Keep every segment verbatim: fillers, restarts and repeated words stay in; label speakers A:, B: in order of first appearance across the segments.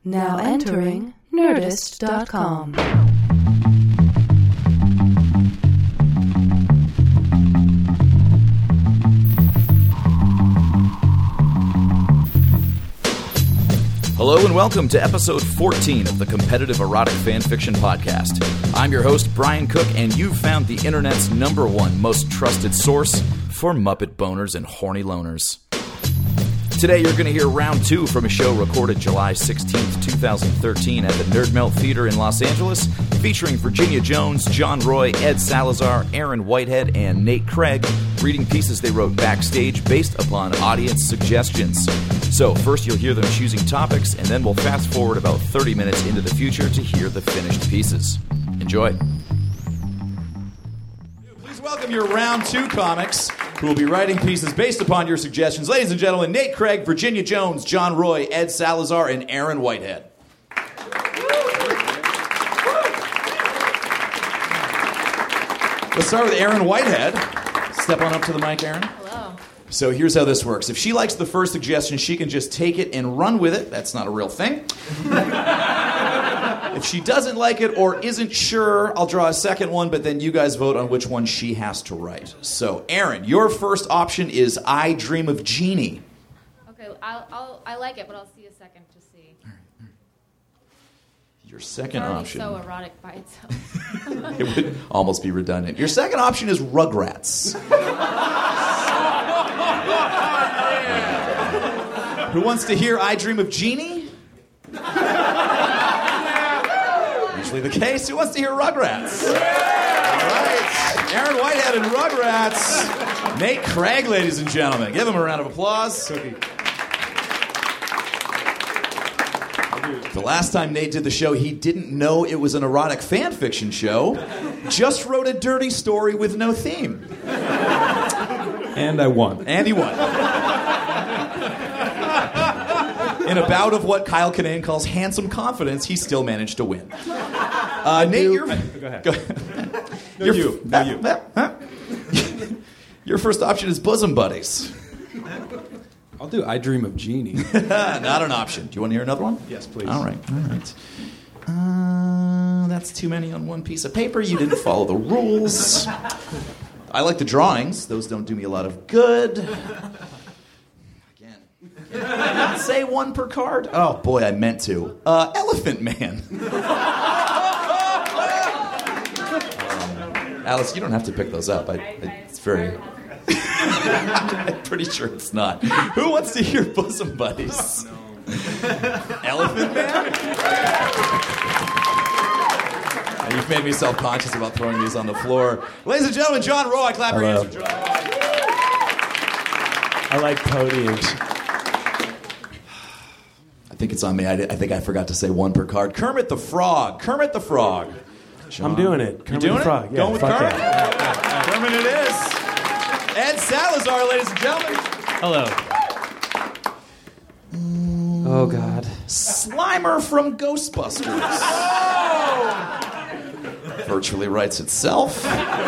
A: Now entering Nerdist dot com.
B: Hello and welcome to episode fourteen of the Competitive Erotic Fanfiction Podcast. I'm your host, Brian Cook, and you've found the internet's number one most trusted source for Muppet boners and horny loners. Today you're going to hear round two from a show recorded July sixteenth, twenty thirteen at the Nerd Melt Theater in Los Angeles, featuring Virginia Jones, John Roy, Ed Salazar, Aaron Whitehead, and Nate Craig, reading pieces they wrote backstage based upon audience suggestions. So first you'll hear them choosing topics, and then we'll fast forward about thirty minutes into the future to hear the finished pieces. Enjoy. Please welcome your round two comics, who will be writing pieces based upon your suggestions. Ladies and gentlemen, Nate Craig, Virginia Jones, John Roy, Ed Salazar, and Aaron Whitehead. Let's start with Aaron Whitehead. Step on up to the mic, Aaron.
C: Hello.
B: So here's how this works. If she likes the first suggestion, she can just take it and run with it. That's not a real thing. If she doesn't like it or isn't sure, I'll draw a second one, but then you guys vote on which one she has to write. So, Aaron, your first option is I Dream of Jeannie.
C: Okay, I'll, I'll, I like it, but I'll see a second to see.
B: Your second
C: it's
B: option.
C: so erotic by itself.
B: It would almost be redundant. Your second option is Rugrats. Who wants to hear I Dream of Jeannie? Usually the case. Who wants to hear Rugrats? All right. Aaron Whitehead and Rugrats. Nate Craig, ladies and gentlemen. Give him a round of applause. The last time Nate did the show, he didn't know it was an erotic fan fiction show. Just wrote a dirty story with no theme.
D: And I won.
B: And he won. In a bout of what Kyle Kinane calls handsome confidence, he still managed to win. Uh, Nate,
D: you.
B: you're...
D: Go ahead.
B: Go...
D: No,
B: your...
D: you. No, you.
B: Your first option is bosom buddies.
D: I'll do I Dream of Jeannie.
B: Not an option. Do you want to hear another one?
D: Yes, please.
B: All right, all right. Uh, that's too many on one piece of paper. You didn't follow the rules. I like the drawings. Those don't do me a lot of good. Again. Say one per card. Oh, boy, I meant to. Uh, Elephant Man. um, Alice, you don't have to pick those up. I, I, it's very... I'm pretty sure it's not. Who wants to hear bosom buddies? No. Elephant Man? And you've made me self-conscious about throwing these on the floor. Ladies and gentlemen, John Roy. Clap your hands for John Roy.
D: I like podiums.
B: I think it's on me. I, I think I forgot to say one per card. Kermit the Frog. Kermit the Frog.
D: John. I'm doing it. Kermit
B: You doing
D: the Frog.
B: it?
D: Yeah,
B: Going with
D: fuck
B: Kermit?
D: yeah.
B: Kermit it is. Ed Salazar, ladies and gentlemen.
E: Hello. Oh, God.
B: Slimer from Ghostbusters. Oh! Virtually writes itself.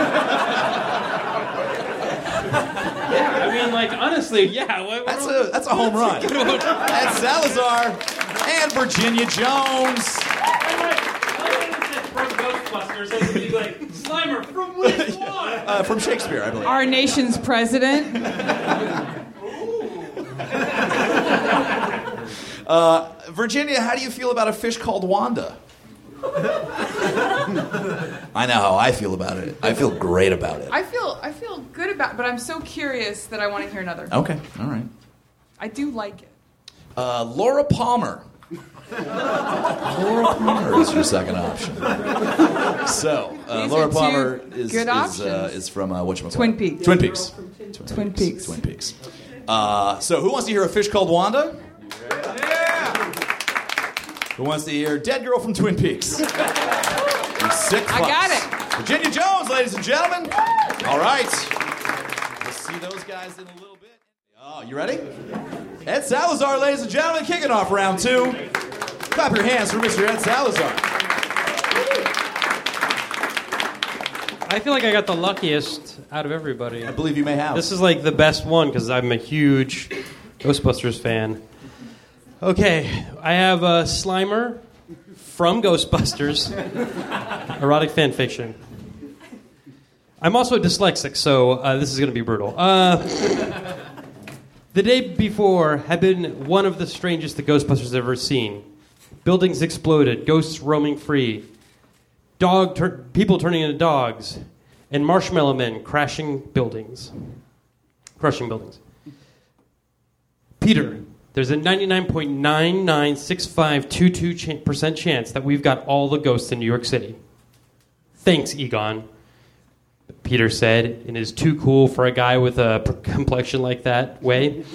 E: Yeah, I mean, like, honestly, yeah. What, what
B: That's a that's a home run. Ed Salazar and Virginia Jones.
E: From Ghostbusters, it would be like, Slimer, from which one?
B: Uh, from Shakespeare, I believe.
F: Our nation's president.
B: uh, Virginia, how do you feel about a fish called Wanda? I know how I feel about it. I feel great about it.
F: I feel I feel good about, but I'm so curious that I want to hear another.
B: Okay, all right.
F: I do like it.
B: Uh, Laura Palmer. Laura Palmer is your second option. So, uh,
F: These
B: Laura
F: are two
B: Palmer is
F: good
B: is, uh,
F: options.
B: is from uh, whatchamacallit?
F: Twin Peaks.
B: Twin Peaks. Twin,
F: Twin Peaks.
B: Twin Peaks. Uh, so, who wants to hear a fish called Wanda? Yeah. Who wants to hear Dead Girl from Twin Peaks? You sick fucks.
F: I got it.
B: Virginia Jones, ladies and gentlemen. All right. We'll see those guys in a little bit. Oh, you ready? Ed Salazar, ladies and gentlemen, kicking off round two. Clap your hands for Mister Ed Salazar.
E: I feel like I got the luckiest out of everybody.
B: I believe you may have.
E: This is like the best one because I'm a huge Ghostbusters fan. Okay, I have a Slimer from Ghostbusters, erotic fan fiction. I'm also dyslexic, so uh, this is going to be brutal. Uh, the day before had been one of the strangest the Ghostbusters have ever seen. Buildings exploded, ghosts roaming free, dog tur- people turning into dogs, and marshmallow men crashing buildings, crushing buildings. Peter, there's a ninety-nine point nine nine six five two two percent chance that we've got all the ghosts in New York City. Thanks, Egon, Peter said in his too cool for a guy with a complexion like that way.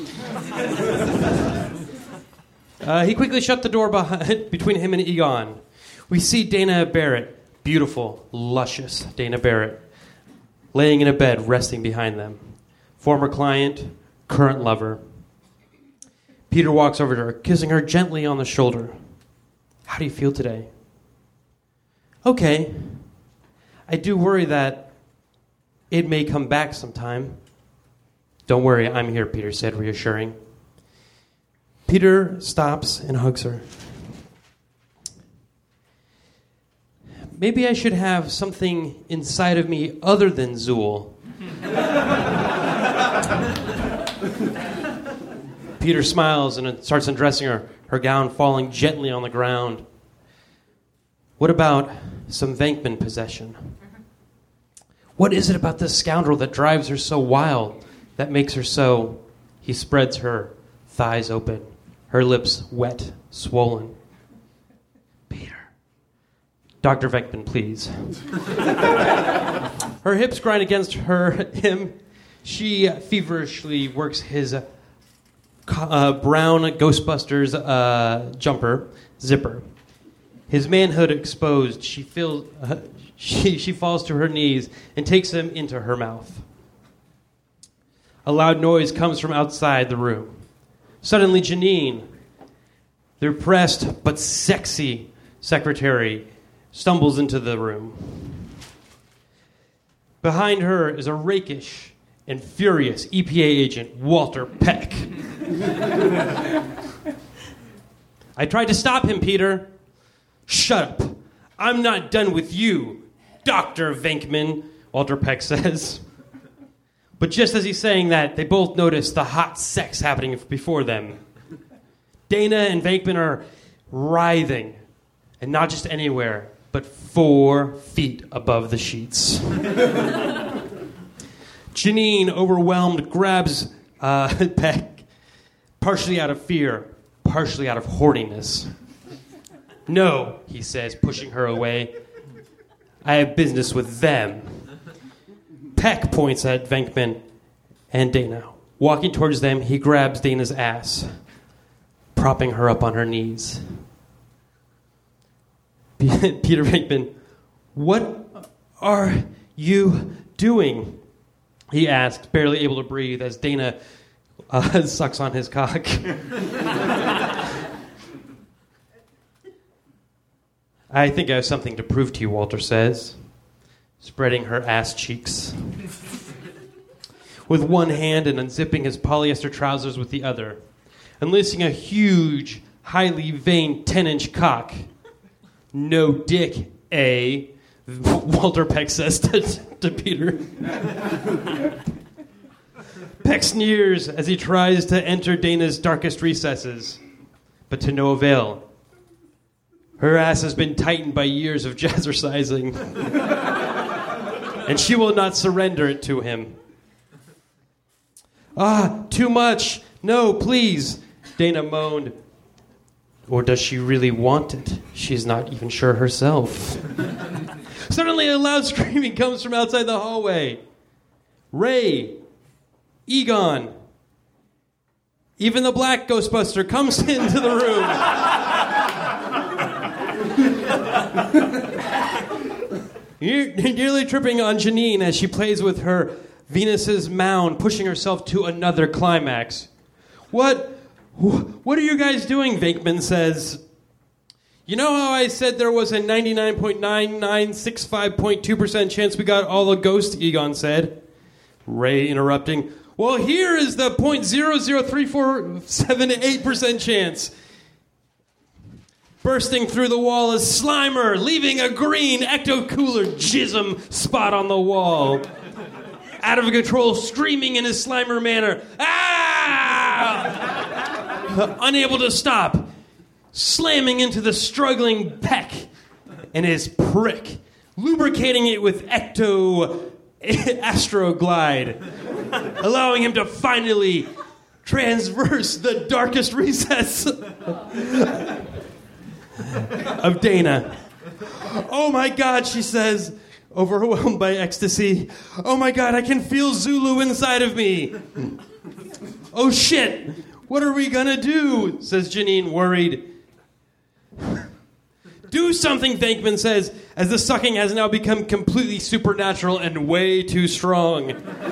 E: uh, he quickly shut the door behind, between him and Egon. We see Dana Barrett, beautiful, luscious Dana Barrett, laying in a bed, resting behind them. Former client, current lover. Peter walks over to her, kissing her gently on the shoulder. How do you feel today? Okay. I do worry that it may come back sometime. Don't worry, I'm here, Peter said, reassuring. Peter stops and hugs her. Maybe I should have something inside of me other than Zool. Peter smiles and starts undressing her, her gown falling gently on the ground. What about some Venkman possession? What is it about this scoundrel that drives her so wild, that makes her so... He spreads her thighs open, her lips wet, swollen. Peter. Doctor Venkman, please. Her hips grind against her him. She feverishly works his uh, brown Ghostbusters uh, jumper zipper. His manhood exposed, she feels... Uh, She, she falls to her knees and takes him into her mouth. A loud noise comes from outside the room. Suddenly, Janine, the repressed but sexy secretary, stumbles into the room. Behind her is a rakish and furious E P A agent, Walter Peck. I tried to stop him, Peter. Shut up. I'm not done with you, Doctor Venkman, Walter Peck says. But just as he's saying that, they both notice the hot sex happening before them. Dana and Venkman are writhing, and not just anywhere, but four feet above the sheets. Janine, overwhelmed, grabs uh, Peck, partially out of fear, partially out of horniness. No, he says, pushing her away. I have business with them. Peck points at Venkman and Dana. Walking towards them, he grabs Dana's ass, propping her up on her knees. Peter Venkman, what are you doing? He asks, barely able to breathe, as Dana uh, sucks on his cock. I think I have something to prove to you, Walter says, spreading her ass cheeks. With one hand and unzipping his polyester trousers with the other, unleashing a huge, highly veined ten-inch cock. No dick, eh? Walter Peck says to, to Peter. Peck sneers as he tries to enter Dana's darkest recesses, but to no avail. Her ass has been tightened by years of jazzercising, and she will not surrender it to him. Ah, too much. No, please, Dana moaned. Or does she really want it? She's not even sure herself. Suddenly, a loud screaming comes from outside the hallway. Ray, Egon, even the black Ghostbuster comes into the room. You're nearly tripping on Janine as she plays with her Venus's mound, pushing herself to another climax. What? What are you guys doing? Venkman says. You know how I said there was a ninety-nine point nine nine six five point two percent chance we got all the ghosts, Egon said. Ray interrupting. Well, here is the zero point zero zero three four seven eight percent chance. Bursting through the wall is Slimer, leaving a green ecto-cooler jism spot on the wall. Out of control, screaming in his Slimer manner. Ah! Unable to stop, slamming into the struggling Peck and his prick, lubricating it with ecto astroglide, allowing him to finally transverse the darkest recess of Dana. Oh my God, she says, overwhelmed by ecstasy. Oh my God, I can feel Zulu inside of me. Oh shit, what are we gonna do? Says Janine, worried. Do something, Venkman says, as the sucking has now become completely supernatural and way too strong.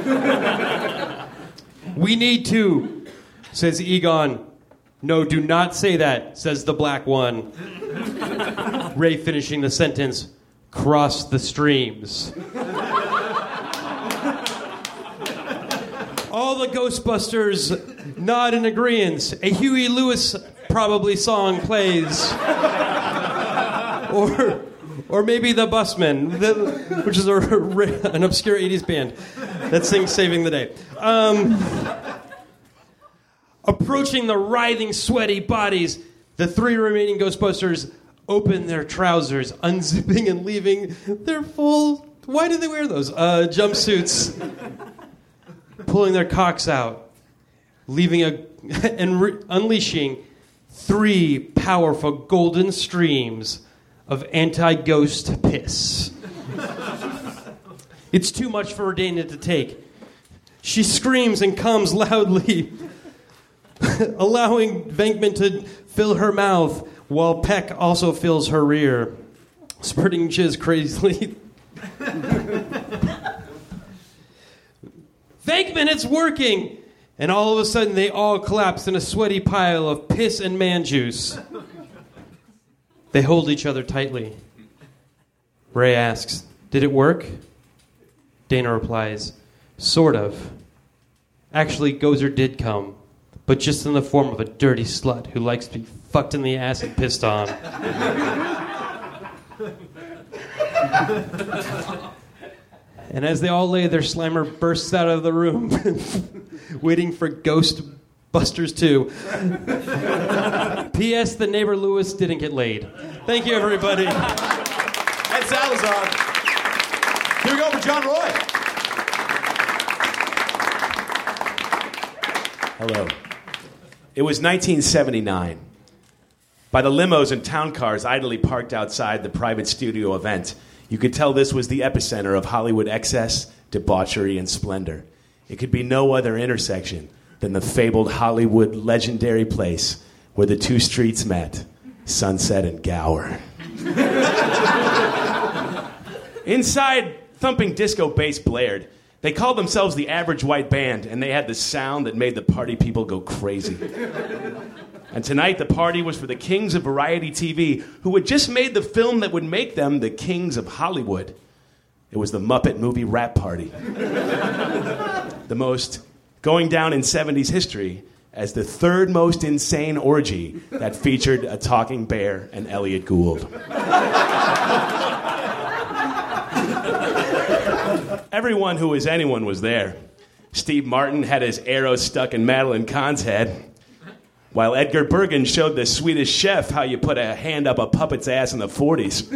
E: We need to, says Egon. No, do not say that, says the black one. Ray finishing the sentence, cross the streams. All the Ghostbusters nod in agreement. A Huey Lewis probably song plays. Or, or maybe the Busmen, the, which is a, an obscure eighties band that sings Saving the Day. Um, approaching the writhing, sweaty bodies, the three remaining Ghostbusters open their trousers, unzipping and leaving their full... Why did they wear those? Uh, jumpsuits. Pulling their cocks out, leaving a... and re- unleashing three powerful golden streams of anti-ghost piss. It's too much for Dana to take. She screams and comes loudly, allowing Venkman to fill her mouth, while Peck also fills her rear, spurting jizz crazily. Venkman, it's working! And all of a sudden, they all collapse in a sweaty pile of piss and man juice. They hold each other tightly. Ray asks, did it work? Dana replies, sort of. Actually, Gozer did come, but just in the form of a dirty slut who likes to be fucked in the ass and pissed on. And as they all lay there, Slimer bursts out of the room, waiting for Ghostbusters two. P S. The neighbor Lewis didn't get laid. Thank you, everybody.
G: Ed Salazar. Here we go for John Roy.
D: Hello. It was nineteen seventy-nine. By the limos and town cars idly parked outside the private studio event, you could tell this was the epicenter of Hollywood excess, debauchery, and splendor. It could be no other intersection than the fabled Hollywood legendary place where the two streets met, Sunset and Gower. Inside, thumping disco bass blared. They called themselves the Average White Band, and they had the sound that made the party people go crazy. And tonight, the party was for the kings of variety T V, who had just made the film that would make them the kings of Hollywood. It was the Muppet Movie Rap Party. The most going down in seventies history as the third most insane orgy that featured a talking bear and Elliot Gould. Everyone who was anyone was there. Steve Martin had his arrow stuck in Madeline Kahn's head, while Edgar Bergen showed the Swedish chef how you put a hand up a puppet's ass in the forties.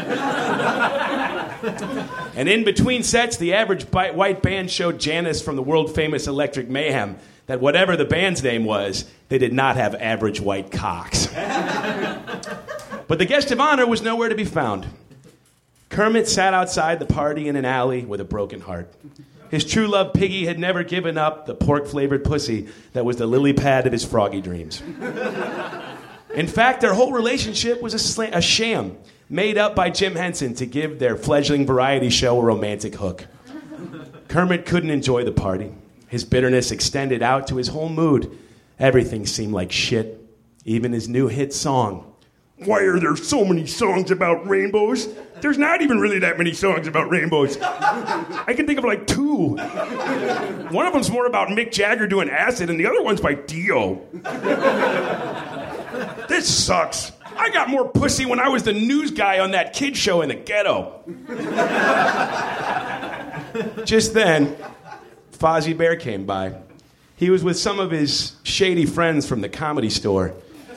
D: And in between sets, the Average White Band showed Janice from the world-famous Electric Mayhem that whatever the band's name was, they did not have average white cocks. But the guest of honor was nowhere to be found. Kermit sat outside the party in an alley with a broken heart. His true love, Piggy, had never given up the pork-flavored pussy that was the lily pad of his froggy dreams. In fact, their whole relationship was a, sl- a sham made up by Jim Henson to give their fledgling variety show a romantic hook. Kermit couldn't enjoy the party. His bitterness extended out to his whole mood. Everything seemed like shit, even his new hit song. Why are there so many songs about rainbows? There's not even really that many songs about rainbows. I can think of like two. One of them's more about Mick Jagger doing acid, and the other one's by Dio. This sucks. I got more pussy when I was the news guy on that kid show in the ghetto. Just then, Fozzie Bear came by. He was with some of his shady friends from the Comedy Store.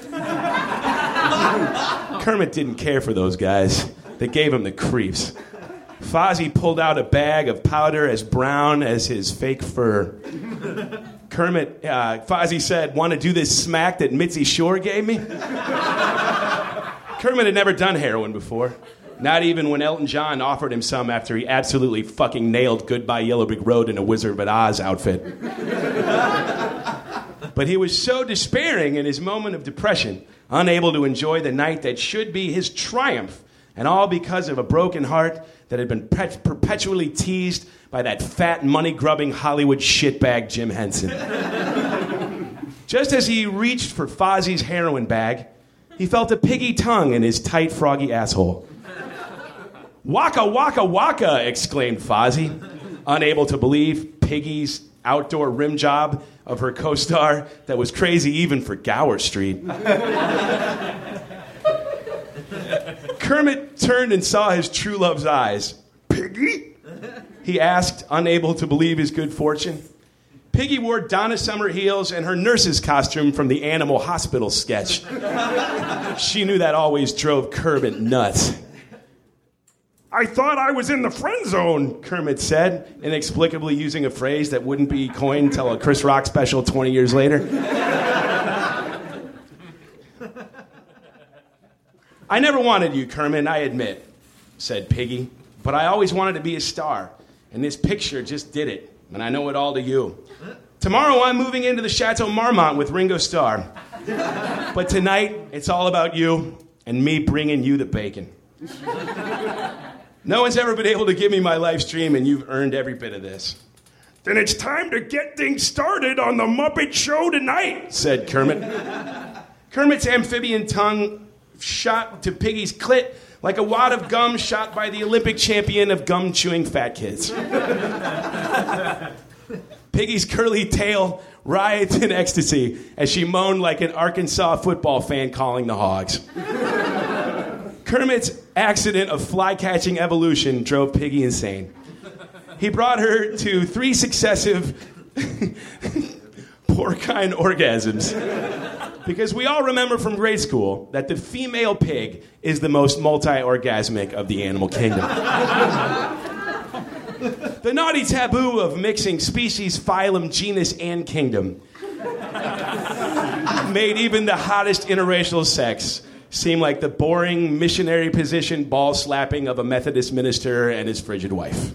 D: Kermit didn't care for those guys. They gave him the creeps. Fozzie pulled out a bag of powder as brown as his fake fur. Kermit, uh, Fozzie said, "Want to do this smack that Mitzi Shore gave me?" Kermit had never done heroin before. Not even when Elton John offered him some after he absolutely fucking nailed Goodbye Yellow Brick Road in a Wizard of Oz outfit. But he was so despairing in his moment of depression, unable to enjoy the night that should be his triumph, and all because of a broken heart that had been pe- perpetually teased by that fat, money-grubbing Hollywood shitbag Jim Henson. Just as he reached for Fozzie's heroin bag, he felt a piggy tongue in his tight, froggy asshole. "Waka, waka, waka," exclaimed Fozzie, unable to believe Piggy's outdoor rim job of her co-star that was crazy even for Gower Street. Kermit turned and saw his true love's eyes. "Piggy?" he asked, unable to believe his good fortune. Piggy wore Donna Summer heels and her nurse's costume from the Animal Hospital sketch. She knew that always drove Kermit nuts. "I thought I was in the friend zone," Kermit said, inexplicably using a phrase that wouldn't be coined till a Chris Rock special twenty years later. "I never wanted you, Kermit, I admit," said Piggy. "But I always wanted to be a star, and this picture just did it, and I know it all to you. Tomorrow I'm moving into the Chateau Marmont with Ringo Starr. But tonight, it's all about you and me bringing you the bacon. No one's ever been able to give me my live stream, and you've earned every bit of this." "Then it's time to get things started on the Muppet Show tonight," said Kermit. Kermit's amphibian tongue shot to Piggy's clit like a wad of gum shot by the Olympic champion of gum-chewing fat kids. Piggy's curly tail writhed in ecstasy as she moaned like an Arkansas football fan calling the Hogs. Kermit's accident of fly-catching evolution drove Piggy insane. He brought her to three successive porcine orgasms. Because we all remember from grade school that the female pig is the most multi-orgasmic of the animal kingdom. The naughty taboo of mixing species, phylum, genus, and kingdom made even the hottest interracial sex seem like the boring missionary position ball slapping of a Methodist minister and his frigid wife.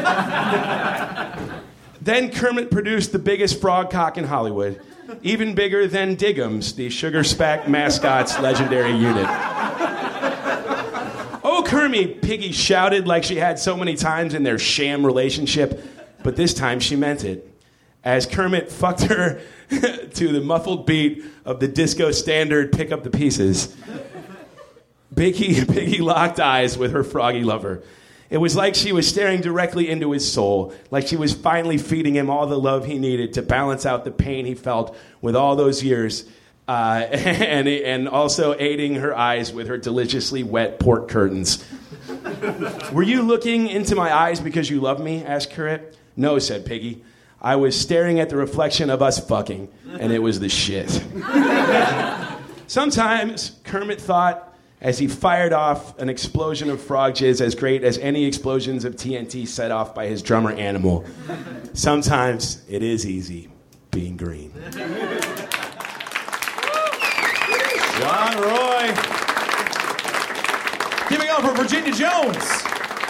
D: Then Kermit produced the biggest frog cock in Hollywood, even bigger than Diggums, the Sugar Spack mascot's legendary unit. "Oh, Kermit," Piggy shouted like she had so many times in their sham relationship, but this time she meant it. As Kermit fucked her to the muffled beat of the disco standard Pick Up the Pieces, Piggy, Piggy locked eyes with her froggy lover. It was like she was staring directly into his soul, like she was finally feeding him all the love he needed to balance out the pain he felt with all those years, uh, and, and also aiding her eyes with her deliciously wet pork curtains. "Were you looking into my eyes because you love me?" asked Kermit. "No," said Piggy. "I was staring at the reflection of us fucking, and it was the shit." Sometimes Kermit thought, as he fired off an explosion of frog jizz as great as any explosions of T N T set off by his drummer Animal, sometimes it is easy being green.
G: John Roy. Giving up for Virginia Jones.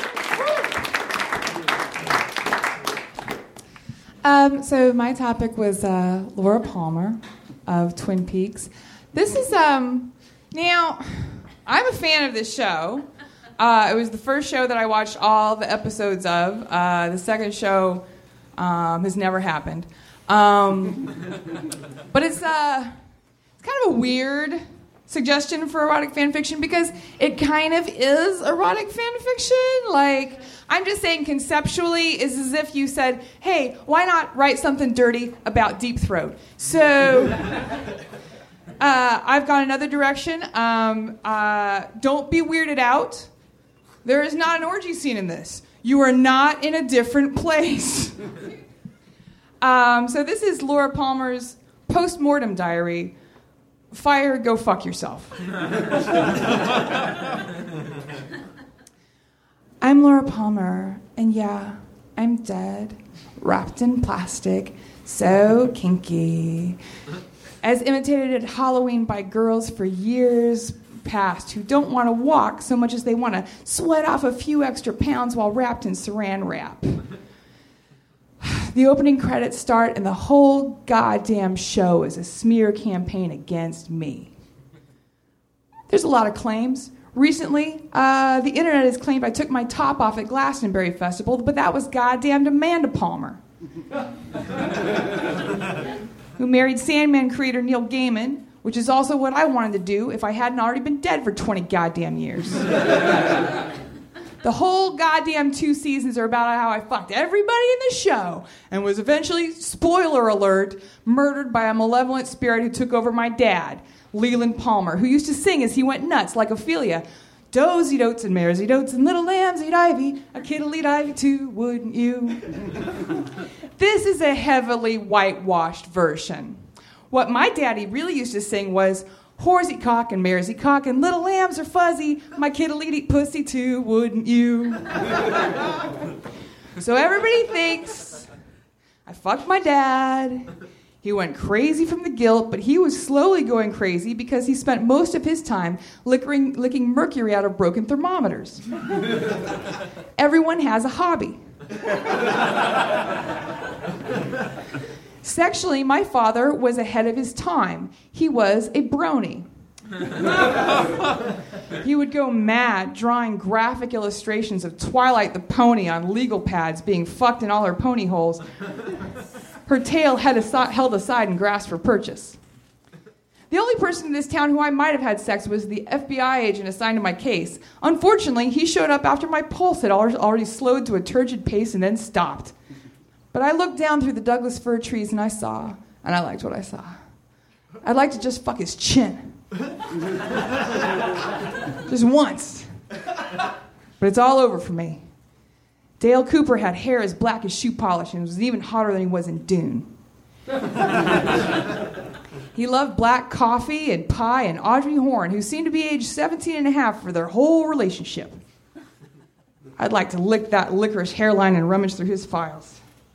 F: Um, so my topic was uh, Laura Palmer of Twin Peaks. This is, um, now, I'm a fan of this show. Uh, it was the first show that I watched all the episodes of. Uh, the second show um, has never happened. Um, but it's, uh, it's kind of a weird suggestion for erotic fan fiction because it kind of is erotic fan fiction. Like, I'm just saying conceptually it's as if you said, hey, why not write something dirty about Deep Throat? So Uh, I've gone another direction. Um, uh, don't be weirded out. There is not an orgy scene in this. You are not in a different place. um, so this is Laura Palmer's post-mortem diary. Fire, go fuck yourself. I'm Laura Palmer, and yeah, I'm dead, wrapped in plastic, so kinky. As imitated at Halloween by girls for years past who don't want to walk so much as they want to sweat off a few extra pounds while wrapped in saran wrap. The opening credits start, and the whole goddamn show is a smear campaign against me. There's a lot of claims. Recently, uh, the internet has claimed I took my top off at Glastonbury Festival, but that was goddamned Amanda Palmer, who married Sandman creator Neil Gaiman, which is also what I wanted to do if I hadn't already been dead for twenty goddamn years. The whole goddamn two seasons are about how I fucked everybody in the show and was eventually, spoiler alert, murdered by a malevolent spirit who took over my dad, Leland Palmer, who used to sing as he went nuts like Ophelia. Dozy dotes and maresy dotes and little lambs eat ivy, a kid'll eat ivy too, wouldn't you? This is a heavily whitewashed version. What my daddy really used to sing was, whores eat cock and mares eat cock and little lambs are fuzzy, my kid'll eat pussy too, wouldn't you? So everybody thinks I fucked my dad. He went crazy from the guilt, but he was slowly going crazy because he spent most of his time licking, licking mercury out of broken thermometers. Everyone has a hobby. Sexually, my father was ahead of his time. He was a brony. He would go mad drawing graphic illustrations of Twilight the pony on legal pads being fucked in all her pony holes. Her tail had asi- held aside and grasped for purchase. The only person in this town who I might have had sex was the F B I agent assigned to my case. Unfortunately, he showed up after my pulse had already slowed to a turgid pace and then stopped. But I looked down through the Douglas fir trees and I saw, and I liked what I saw. I'd like to just fuck his chin. Just once. But it's all over for me. Dale Cooper had hair as black as shoe polish and was even hotter than he was in Dune. He loved black coffee and pie and Audrey Horne, who seemed to be aged seventeen and a half for their whole relationship. I'd like to lick that licorice hairline and rummage through his files.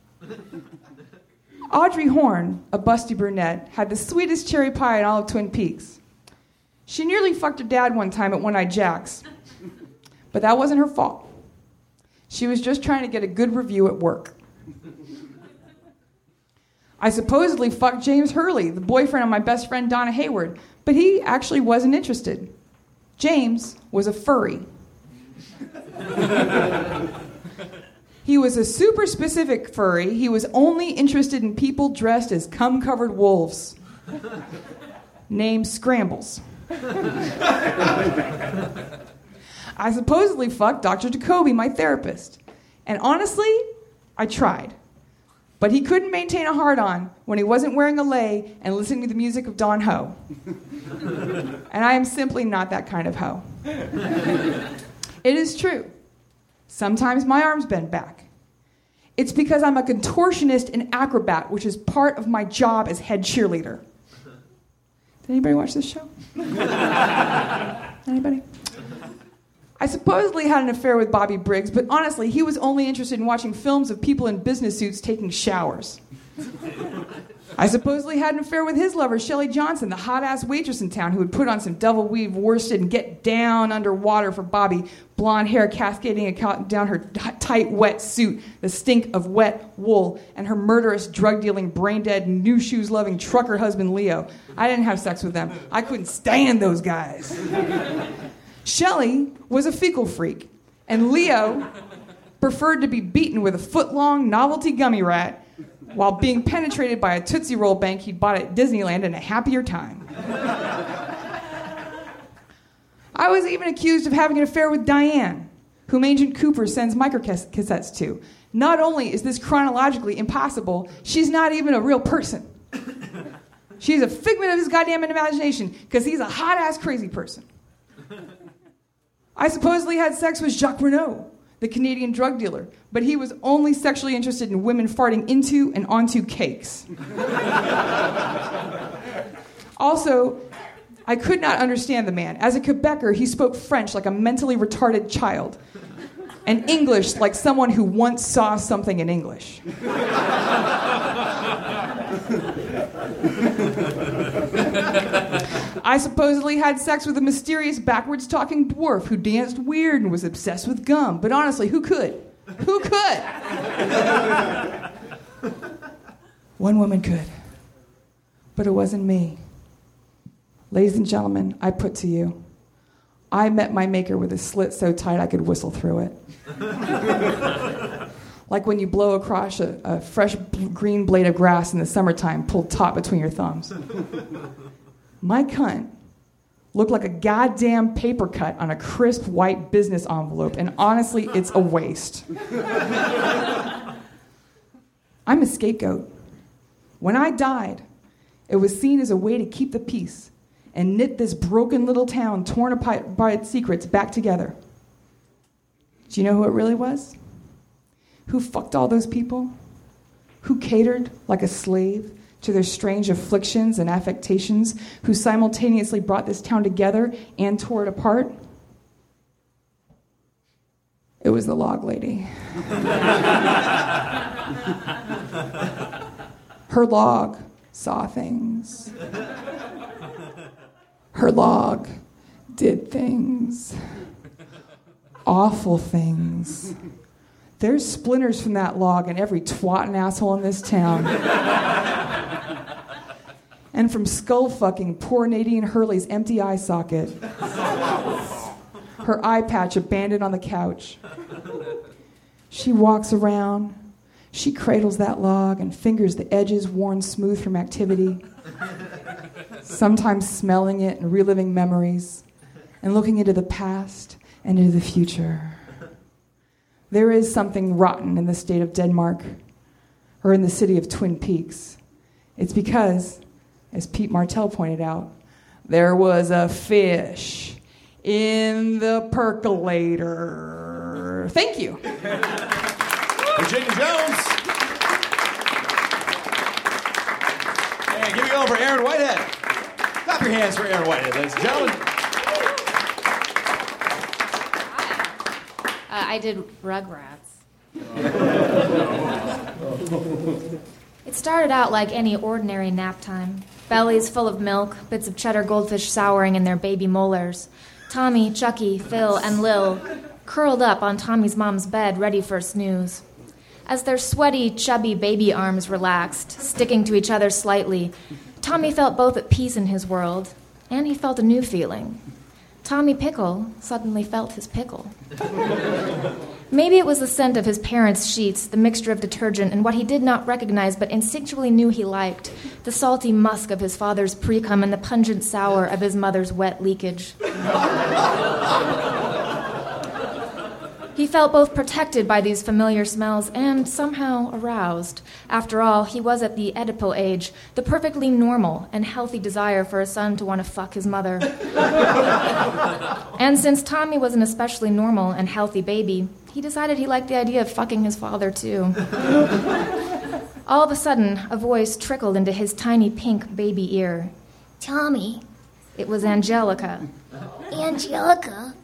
F: Audrey Horne, a busty brunette, had the sweetest cherry pie in all of Twin Peaks. She nearly fucked her dad one time at One-Eyed Jack's, but that wasn't her fault. She was just trying to get a good review at work. I supposedly fucked James Hurley, the boyfriend of my best friend Donna Hayward, but he actually wasn't interested. James was a furry. He was a super specific furry. He was only interested in people dressed as cum-covered wolves. Named Scrambles. I supposedly fucked Doctor Jacoby, my therapist. And honestly, I tried. But he couldn't maintain a hard-on when he wasn't wearing a lei and listening to the music of Don Ho. And I am simply not that kind of hoe. It is true. Sometimes my arms bend back. It's because I'm a contortionist and acrobat, which is part of my job as head cheerleader. Did anybody watch this show? Anybody? I supposedly had an affair with Bobby Briggs, but honestly, he was only interested in watching films of people in business suits taking showers. I supposedly had an affair with his lover, Shelley Johnson, the hot-ass waitress in town who would put on some double-weave worsted and get down underwater for Bobby, blonde hair cascading down her tight, wet suit, the stink of wet wool, and her murderous, drug-dealing, brain-dead, new shoes-loving trucker husband, Leo. I didn't have sex with them. I couldn't stand those guys. Shelley was a fecal freak, and Leo preferred to be beaten with a foot-long novelty gummy rat while being penetrated by a Tootsie Roll bank he'd bought at Disneyland in a happier time. I was even accused of having an affair with Diane, whom Agent Cooper sends microcassettes to. Not only is this chronologically impossible, she's not even a real person. She's a figment of his goddamn imagination because he's a hot-ass crazy person. I supposedly had sex with Jacques Renault, the Canadian drug dealer, but he was only sexually interested in women farting into and onto cakes. Also, I could not understand the man. As a Quebecer, he spoke French like a mentally retarded child, and English like someone who once saw something in English. I supposedly had sex with a mysterious backwards talking dwarf who danced weird and was obsessed with gum. But honestly, who could? Who could? One woman could. But it wasn't me. Ladies and gentlemen, I put to you, I met my maker with a slit so tight I could whistle through it. Like when you blow across a, a fresh green blade of grass in the summertime, pulled taut between your thumbs. My cunt looked like a goddamn paper cut on a crisp white business envelope, and honestly, it's a waste. I'm a scapegoat. When I died, it was seen as a way to keep the peace and knit this broken little town torn apart by its secrets back together. Do you know who it really was? Who fucked all those people? Who catered like a slave to their strange afflictions and affectations? Who simultaneously brought this town together and tore it apart? It was the log lady. Her log saw things. Her log did things. Awful things. There's splinters from that log in every twat and asshole in this town. And from skull fucking poor Nadine Hurley's empty eye socket. Her eye patch abandoned on the couch. She walks around. She cradles that log and fingers the edges worn smooth from activity. Sometimes smelling it and reliving memories. And looking into the past and into the future. There is something rotten in the state of Denmark, or in the city of Twin Peaks. It's because, as Pete Martell pointed out, there was a fish in the percolator. Thank you.
G: Virginia Jones. And give it over Aaron Whitehead. Clap your hands for Aaron Whitehead, ladies and gentlemen.
C: Uh, I did Rugrats. It started out like any ordinary nap time. Bellies full of milk, bits of cheddar goldfish souring in their baby molars. Tommy, Chucky, Phil, and Lil curled up on Tommy's mom's bed, ready for a snooze. As their sweaty, chubby baby arms relaxed, sticking to each other slightly, Tommy felt both at peace in his world, and he felt a new feeling. Tommy Pickle suddenly felt his pickle. Maybe it was the scent of his parents' sheets, the mixture of detergent, and what he did not recognize but instinctually knew he liked, the salty musk of his father's pre-cum and the pungent sour of his mother's wet leakage. He felt both protected by these familiar smells and somehow aroused. After all, he was at the Oedipal age, the perfectly normal and healthy desire for a son to want to fuck his mother. And since Tommy was an especially normal and healthy baby, he decided he liked the idea of fucking his father, too. All of a sudden, a voice trickled into his tiny pink baby ear.
H: Tommy.
C: It was Angelica.
H: Angelica?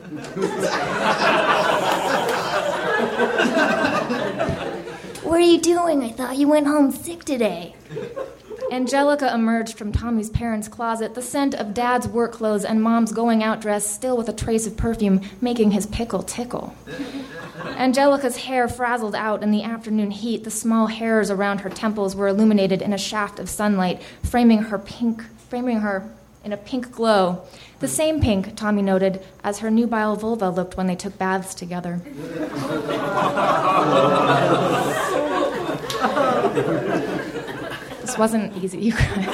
H: What are you doing? I thought you went home sick today.
C: Angelica emerged from Tommy's parents' closet, the scent of Dad's work clothes and Mom's going-out dress still with a trace of perfume, making his pickle tickle. Angelica's hair frazzled out in the afternoon heat. The small hairs around her temples were illuminated in a shaft of sunlight, framing her pink, framing her in a pink glow. The same pink, Tommy noted, as her nubile vulva looked when they took baths together. This wasn't easy, you guys.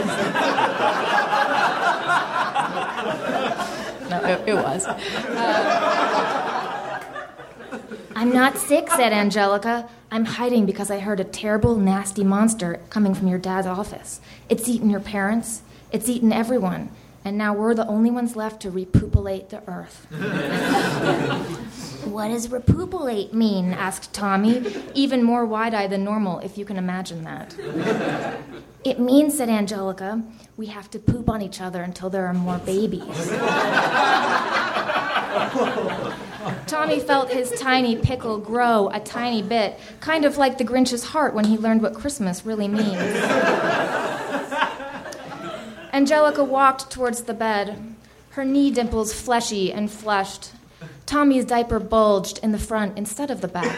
C: No, it, it was. Uh,
H: I'm not sick, said Angelica.
C: I'm hiding because I heard a terrible, nasty monster coming from your dad's office. It's eaten your parents. It's eaten everyone. And now we're the only ones left to repopulate the earth.
H: What does repopulate mean?
C: Asked Tommy, even more wide-eyed than normal, if you can imagine that.
H: It means, said Angelica, we have to poop on each other until there are more babies.
C: Tommy felt his tiny pickle grow a tiny bit, kind of like the Grinch's heart when he learned what Christmas really means. Angelica walked towards the bed, her knee dimples fleshy and flushed. Tommy's diaper bulged in the front instead of the back.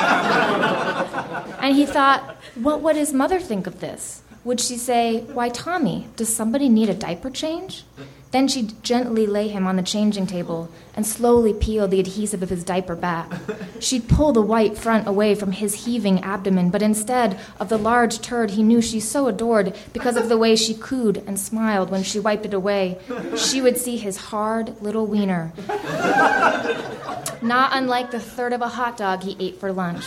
C: And he thought, what would his mother think of this? Would she say, why, Tommy, does somebody need a diaper change? Then she'd gently lay him on the changing table and slowly peel the adhesive of his diaper back. She'd pull the white front away from his heaving abdomen, but instead of the large turd he knew she so adored because of the way she cooed and smiled when she wiped it away, she would see his hard little wiener. Not unlike the third of a hot dog he ate for lunch.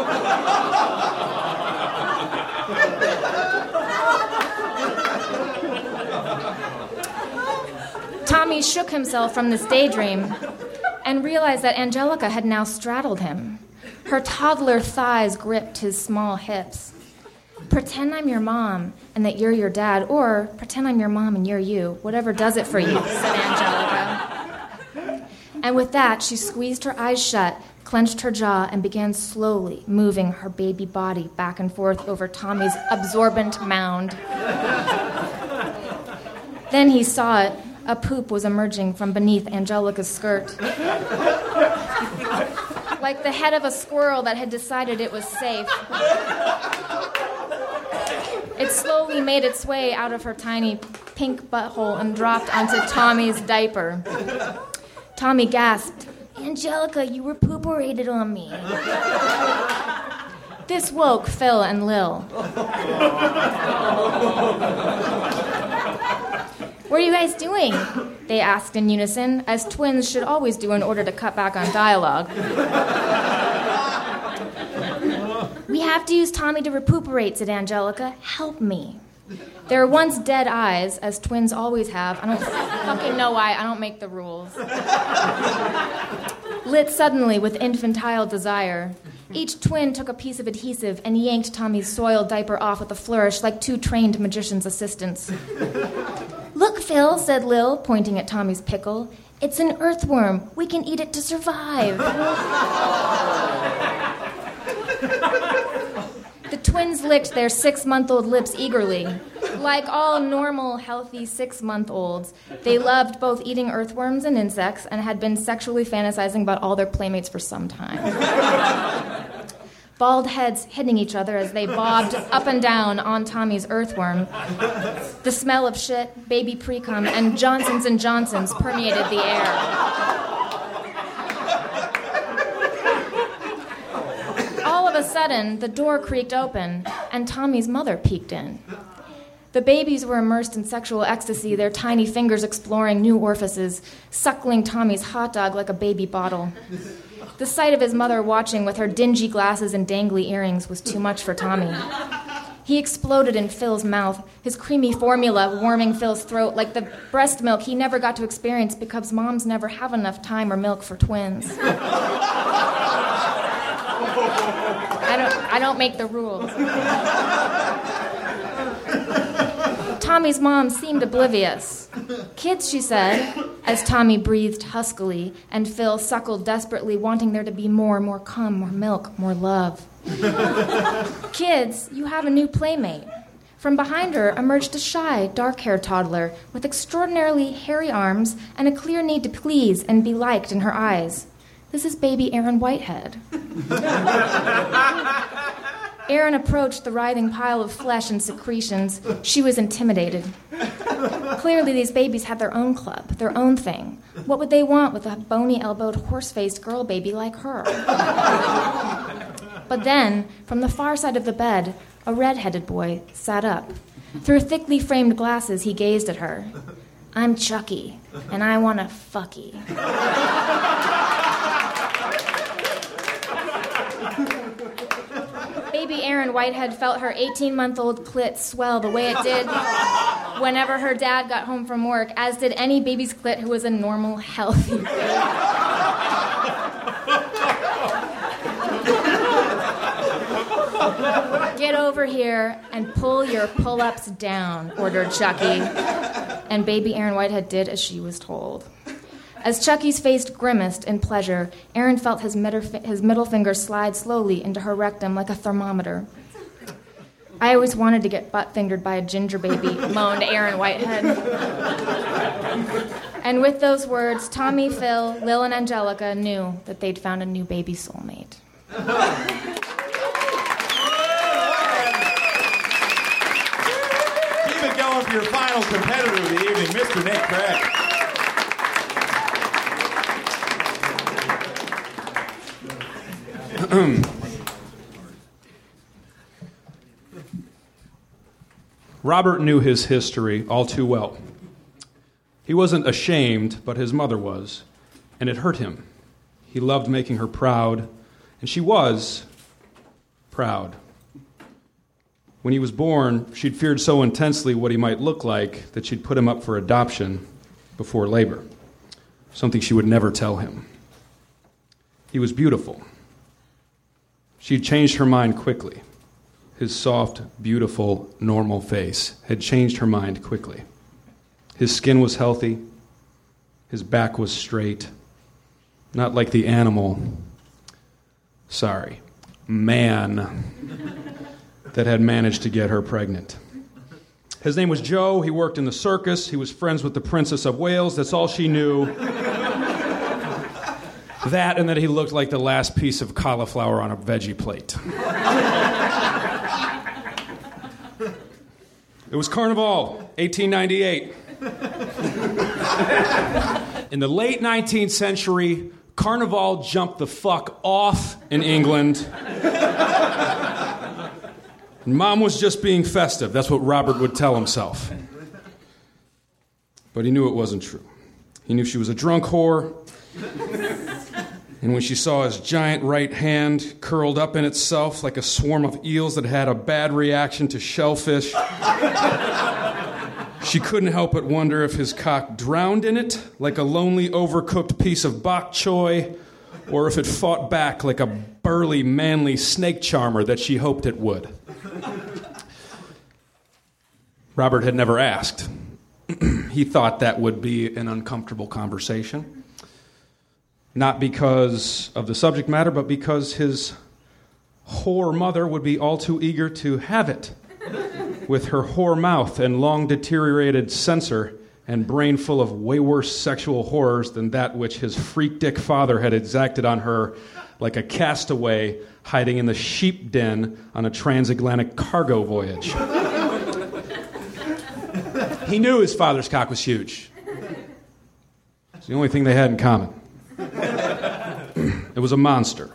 C: Tommy shook himself from this daydream and realized that Angelica had now straddled him. Her toddler thighs gripped his small hips. Pretend I'm your mom and that you're your dad, or pretend I'm your mom and you're you. Whatever does it for you, said Angelica. And with that, she squeezed her eyes shut, clenched her jaw, and began slowly moving her baby body back and forth over Tommy's absorbent mound. Then he saw it. A poop was emerging from beneath Angelica's skirt. Like the head of a squirrel that had decided it was safe. It slowly made its way out of her tiny pink butthole and dropped onto Tommy's diaper. Tommy gasped,
H: Angelica, you repopulated on me.
C: This woke Phil and Lil. What are you guys doing? They asked in unison, as twins should always do in order to cut back on dialogue. We have to use Tommy to recuperate, said Angelica. Help me. There were once dead eyes, as twins always have. I don't fucking know why. I don't make the rules. Lit suddenly with infantile desire. Each twin took a piece of adhesive and yanked Tommy's soiled diaper off with a flourish like two trained magician's assistants.
H: Look, Phil, said Lil, pointing at Tommy's pickle. It's an earthworm. We can eat it to survive.
C: The twins licked their six-month-old lips eagerly. Like all normal, healthy six-month-olds, they loved both eating earthworms and insects and had been sexually fantasizing about all their playmates for some time. Bald heads hitting each other as they bobbed up and down on Tommy's earthworm. The smell of shit, baby pre-cum, and Johnson's and Johnson's permeated the air. All of a sudden, the door creaked open, and Tommy's mother peeked in. The babies were immersed in sexual ecstasy, their tiny fingers exploring new orifices, suckling Tommy's hot dog like a baby bottle. The sight of his mother watching with her dingy glasses and dangly earrings was too much for Tommy. He exploded in Phil's mouth, his creamy formula warming Phil's throat like the breast milk he never got to experience because moms never have enough time or milk for twins. I don't, I don't make the rules. Tommy's mom seemed oblivious. Kids, she said, as Tommy breathed huskily, and Phil suckled desperately, wanting there to be more, more cum, more milk, more love. Kids, you have a new playmate. From behind her emerged a shy, dark-haired toddler with extraordinarily hairy arms and a clear need to please and be liked in her eyes. This is baby Aaron Whitehead. Aaron approached the writhing pile of flesh and secretions. She was intimidated. Clearly, these babies had their own club, their own thing. What would they want with a bony-elbowed, horse-faced girl baby like her? But then, from the far side of the bed, a red-headed boy sat up. Through thickly framed glasses, he gazed at her. I'm Chucky, and I want to fucky. baby Erin Whitehead felt her eighteen-month-old clit swell the way it did whenever her dad got home from work, as did any baby's clit who was a normal, healthy baby. Get over here and pull your pull-ups down, ordered Chucky. And baby Erin Whitehead did as she was told. As Chucky's face grimaced in pleasure, Erin felt his, middle, his middle finger slide slowly into her rectum like a thermometer. I always wanted to get butt-fingered by a ginger baby, moaned Erin Whitehead. And with those words, Tommy, Phil, Lil, and Angelica knew that they'd found a new baby soulmate.
G: Keep it going for your final competitor of the evening, Mister Nick Craig.
I: Robert knew his history all too well. He wasn't ashamed, but his mother was, and it hurt him. He loved making her proud, and she was proud. When he was born, she'd feared so intensely what he might look like that she'd put him up for adoption before labor, something she would never tell him. He was beautiful. She'd changed her mind quickly. His soft, beautiful, normal face had changed her mind quickly. His skin was healthy. His back was straight. Not like the animal, sorry, man that had managed to get her pregnant. His name was Joe. He worked in the circus. He was friends with the Princess of Wales. That's all she knew. That and that he looked like the last piece of cauliflower on a veggie plate. It was Carnival, eighteen ninety-eight. In the late nineteenth century, Carnival jumped the fuck off in England. And Mom was just being festive. That's what Robert would tell himself. But he knew it wasn't true. He knew she was a drunk whore. And when she saw his giant right hand curled up in itself like a swarm of eels that had a bad reaction to shellfish, she couldn't help but wonder if his cock drowned in it like a lonely, overcooked piece of bok choy, or if it fought back like a burly, manly snake charmer that she hoped it would. Robert had never asked. He thought that would be an uncomfortable conversation. Not because of the subject matter, but because his whore mother would be all too eager to have it, with her whore mouth and long deteriorated censor and brain full of way worse sexual horrors than that which his freak dick father had exacted on her like a castaway hiding in the sheep den on a transatlantic cargo voyage. He knew his father's cock was huge. It's the only thing they had in common. It was a monster.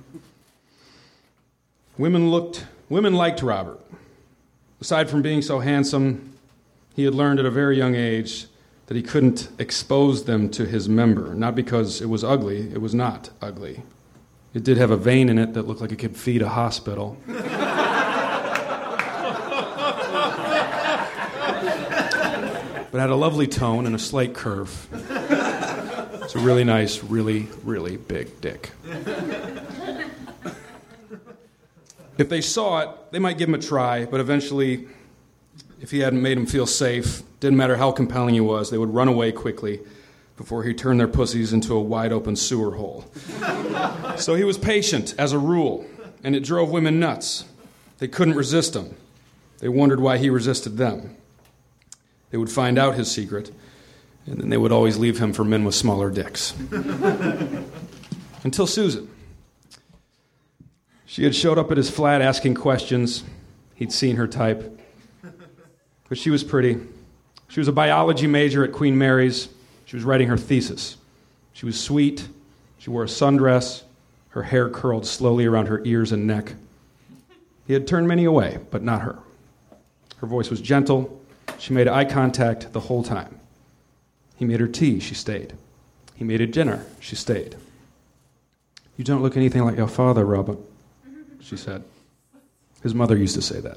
I: Women looked, women liked Robert. Aside from being so handsome, he had learned at a very young age that he couldn't expose them to his member. Not because it was ugly, it was not ugly. It did have a vein in it that looked like it could feed a hospital. But had a lovely tone and a slight curve. It's a really nice, really, really big dick. If they saw it, they might give him a try, but eventually, if he hadn't made them feel safe, didn't matter how compelling he was, they would run away quickly before he turned their pussies into a wide-open sewer hole. So he was patient, as a rule, and it drove women nuts. They couldn't resist him. They wondered why he resisted them. They would find out his secret, and then they would always leave him for men with smaller dicks. Until Susan. She had showed up at his flat asking questions. He'd seen her type. But she was pretty. She was a biology major at Queen Mary's. She was writing her thesis. She was sweet. She wore a sundress. Her hair curled slowly around her ears and neck. He had turned many away, but not her. Her voice was gentle. She made eye contact the whole time. He made her tea, she stayed. He made her dinner, she stayed. "You don't look anything like your father, Robert," she said. His mother used to say that.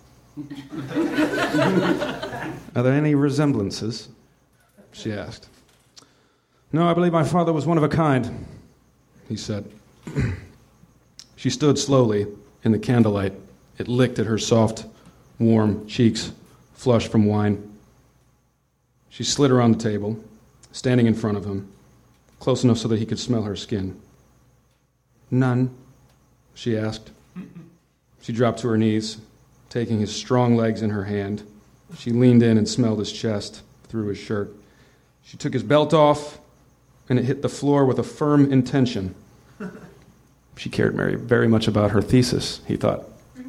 I: Are there any resemblances? She asked. No, I believe my father was one of a kind, he said. She stood slowly in the candlelight. It licked at her soft, warm cheeks, flushed from wine. She slid around the table, standing in front of him, close enough so that he could smell her skin. None, she asked. She dropped to her knees, taking his strong legs in her hand. She leaned in and smelled his chest through his shirt. She took his belt off, and it hit the floor with a firm intention. She cared very, very much about her thesis, he thought.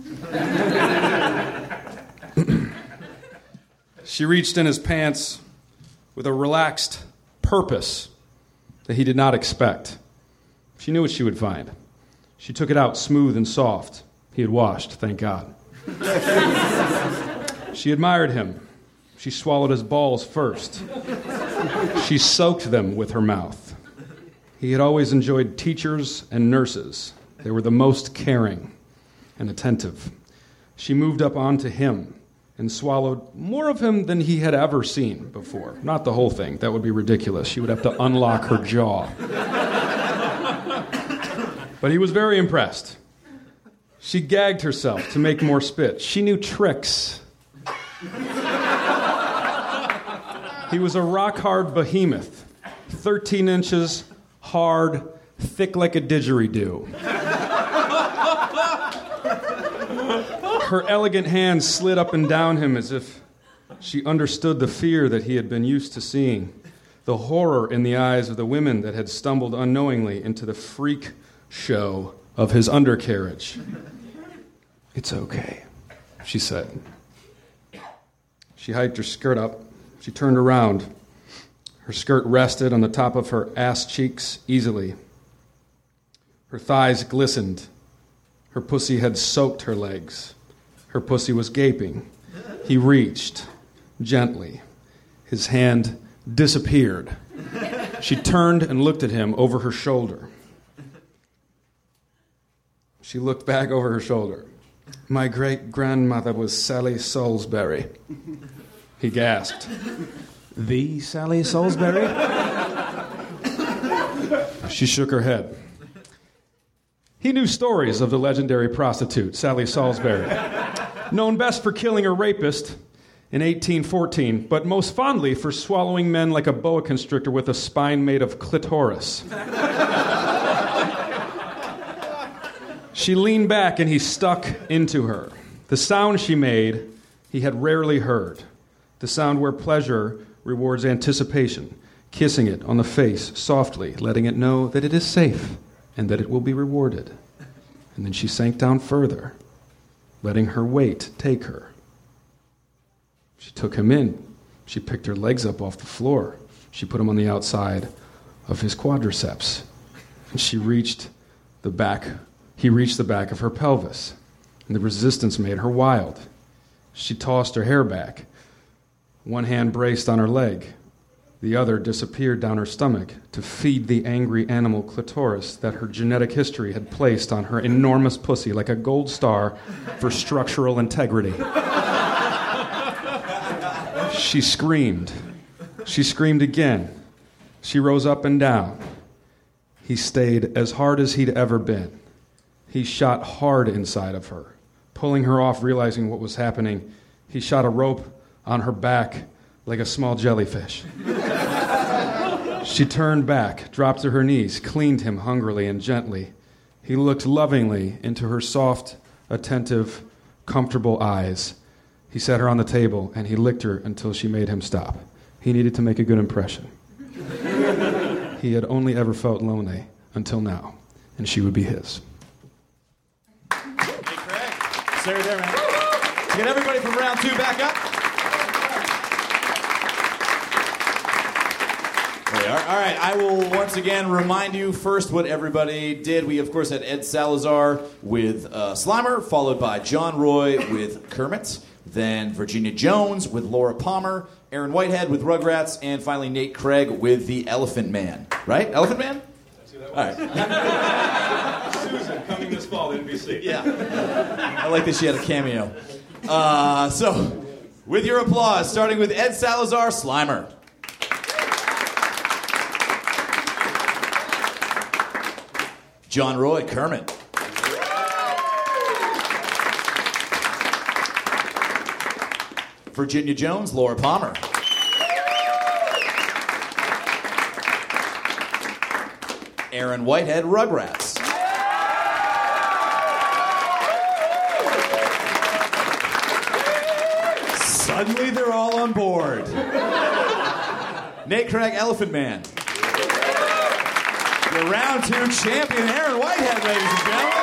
I: She reached in his pants with a relaxed purpose that he did not expect. She knew what she would find. She took it out smooth and soft. He had washed, thank God. She admired him. She swallowed his balls first. She soaked them with her mouth. He had always enjoyed teachers and nurses. They were the most caring and attentive. She moved up onto him and swallowed more of him than he had ever seen before. Not the whole thing. That would be ridiculous. She would have to unlock her jaw. But he was very impressed. She gagged herself to make more spit. She knew tricks. He was a rock-hard behemoth, thirteen inches, hard, thick like a didgeridoo. Her elegant hands slid up and down him as if she understood the fear that he had been used to seeing, the horror in the eyes of the women that had stumbled unknowingly into the freak show of his undercarriage. It's okay, she said. She hiked her skirt up. She turned around. Her skirt rested on the top of her ass cheeks easily. Her thighs glistened. Her pussy had soaked her legs. Her pussy was gaping. He reached, gently. His hand disappeared. She turned and looked at him over her shoulder. She looked back over her shoulder. My great-grandmother was Sally Salisbury. He gasped. The Sally Salisbury? She shook her head. He knew stories of the legendary prostitute, Sally Salisbury, known best for killing a rapist in eighteen fourteen, but most fondly for swallowing men like a boa constrictor with a spine made of clitoris. She leaned back and he stuck into her. The sound she made, he had rarely heard. The sound where pleasure rewards anticipation, kissing it on the face softly, letting it know that it is safe and that it will be rewarded. And then she sank down further, letting her weight take her. She took him in. She picked her legs up off the floor. She put them on the outside of his quadriceps. And she reached the back He reached the back of her pelvis, and the resistance made her wild. She tossed her hair back. One hand braced on her leg. The other disappeared down her stomach to feed the angry animal clitoris that her genetic history had placed on her enormous pussy like a gold star for structural integrity. She screamed. She screamed again. She rose up and down. He stayed as hard as he'd ever been. He shot hard inside of her, pulling her off, realizing what was happening. He shot a rope on her back like a small jellyfish. She turned back, dropped to her knees, cleaned him hungrily and gently. He looked lovingly into her soft, attentive, comfortable eyes. He set her on the table, and he licked her until she made him stop. He needed to make a good impression. He had only ever felt lonely until now, and she would be his.
G: Sarah there, man. Let's get everybody from round two back up. There we are. All right, I will once again remind you first what everybody did. We, of course, had Ed Salazar with uh, Slimer, followed by John Roy with Kermit, then Virginia Jones with Laura Palmer, Aaron Whitehead with Rugrats, and finally Nate Craig with the Elephant Man. Right? Elephant Man? All right.
I: Susan coming coming this fall to N B C.
G: Yeah. I like that she had a cameo. Uh, so, with your applause, starting with Ed Salazar, Slimer. John Roy, Kermit. Virginia Jones, Laura Palmer. Aaron Whitehead, Rugrats. Suddenly they're all on board. Nate Craig, Elephant Man. Your round two champion, Aaron Whitehead, ladies and gentlemen.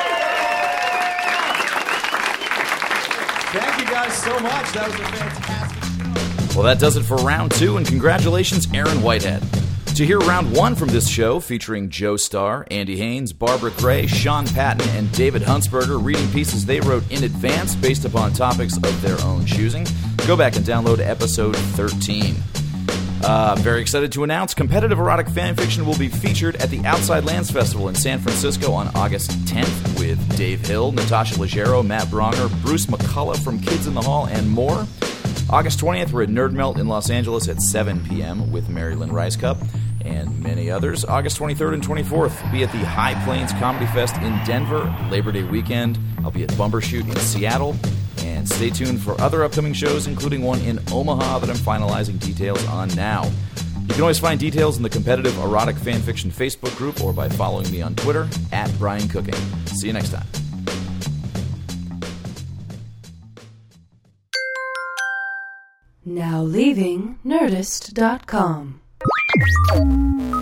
G: Thank you guys so much. That was a fantastic show.
B: Well, that does it for round two, and congratulations, Aaron Whitehead. To hear round one from this show, featuring Joe Starr, Andy Haynes, Barbara Cray, Sean Patton, and David Huntsberger, reading pieces they wrote in advance based upon topics of their own choosing, go back and download episode thirteen. Uh, I'm very excited to announce Competitive Erotic Fanfiction will be featured at the Outside Lands Festival in San Francisco on August tenth with Dave Hill, Natasha Leggero, Matt Bronger, Bruce McCullough from Kids in the Hall, and more. August twentieth, we're at Nerd Melt in Los Angeles at seven p.m. with Mary Lynn Rice Cup and many others. August twenty-third and twenty-fourth, we'll be at the High Plains Comedy Fest in Denver, Labor Day weekend. I'll be at Bumbershoot in Seattle. And stay tuned for other upcoming shows, including one in Omaha that I'm finalizing details on now. You can always find details in the Competitive Erotic Fanfiction Facebook group or by following me on Twitter, at Brian Cooking. See you next time.
A: Now leaving Nerdist dot com.